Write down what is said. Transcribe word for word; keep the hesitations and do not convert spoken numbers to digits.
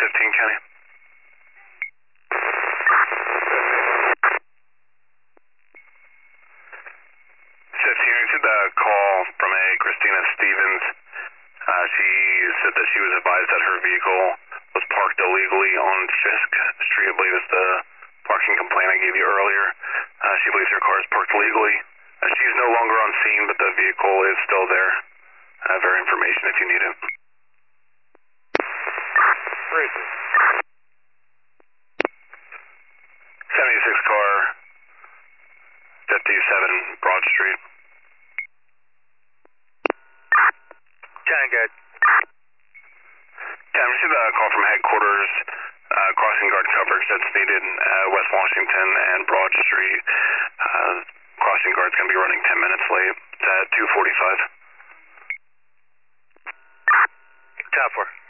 fifteen County. fifteen, received a call from a Christina Stevens. Uh, she said that she was advised that her vehicle was parked illegally on Fisk Street. I believe is the parking complaint I gave you earlier. Uh, she believes her car is parked illegally. Uh, she's no longer on scene, but the vehicle is still there. I have her information if you need it. Great. seventy-six car, fifty-seven Broad Street. Ten, good. Yeah, I received a call from headquarters, uh, crossing guard coverage that's needed at West Washington and Broad Street. Uh, crossing guard's going to be running ten minutes late. It's at two forty-five. ten four.